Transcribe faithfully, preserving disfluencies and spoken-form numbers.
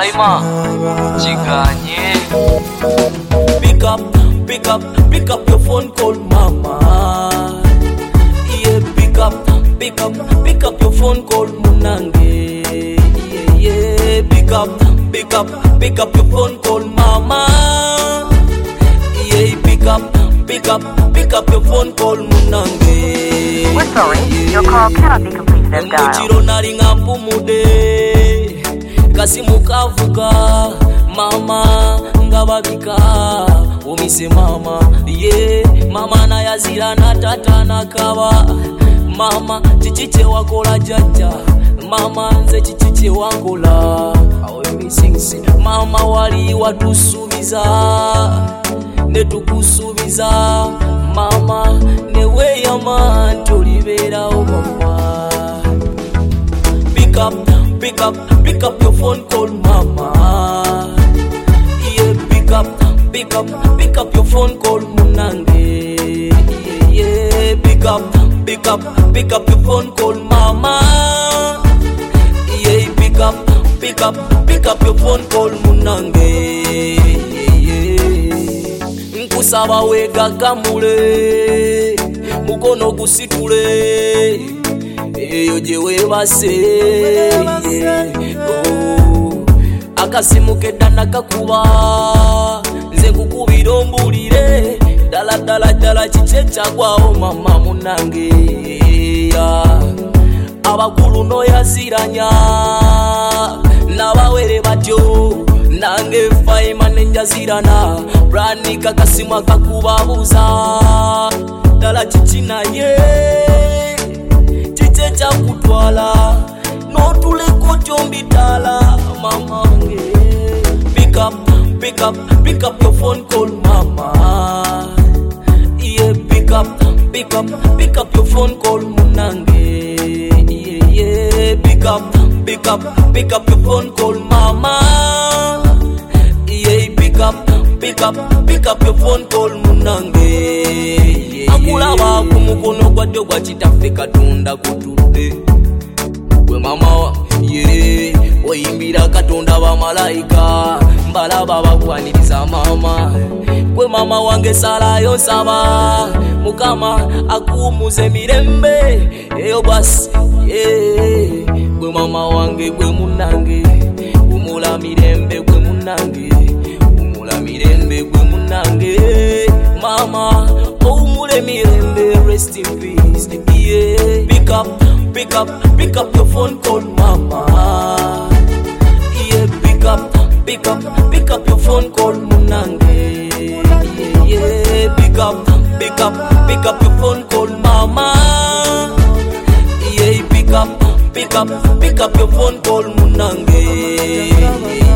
Faima Chiganye. Pick up, pick up, pick up your phone call mama. Yeah, pick up, pick up, pick up your phone call Munange. Yeah, yeah, pick up, pick up, pick up your phone call mama. Yeah, pick up, pick up, pick up your phone call Munange. We're sorry, your call cannot be completed as dialed. Muchiro nalinga mpumude kasimu kavuga mama ngababika umise mama yeah mama na yazira na tata na kawa mama chichiche wakola jaja mama nze chichiche wangola awe missing mama wali watusubiza netukusubiza mama newe yaman tolibera o mama. Pick up, pick up, pick up your phone call mama. Yeah, pick up, pick up, pick up your phone call Munange. Yeah, yeah, pick up, pick up, pick up your phone call mama. Yeah, pick up, pick up, pick up your phone call Munange. Yeah, yeah. Nkusaba wega kamule, mukono gusitule. Eyo jewe base oh akasimu kedana kakuba nze kukubira ombulire dala dala dala chichecha kwao mama Munange abakulu no yaziranya nabawere batyo nange Faima nenjazirana brani kakasimu kakubabuza dala chichina ye chichecha kutwala no tuleko chombitala mamange. Pick up, pick up, pick up your phone call mama. Yeah, pick up, pick up, pick up your phone call Munange. Yeah, yeah, pick up, pick up, pick up your phone call mama. Yeah, pick up, pick up, pick up your phone call Munange. Akulaba kumukono gwadde gwachitaffe Katonda kutudde gwe mama ye oyimbira Katonda bamalayika mbalaba bakwaniriza mama gwe mama wange salayo nsaba Mukama akumuze mirembe eyo basi ye gwe mama wange gwe Munange umula mirembe gwe Munange umula mirembe gwe Munange mama umule mirembe rest in peace yeah. Pick up, pick up, pick up your phone call mama. Yeah, pick up, pick up, pick up your phone call Munange. Yeah, pick up, pick up, pick up your phone call mama. Yeah, pick up, pick up, pick up your phone call Munange.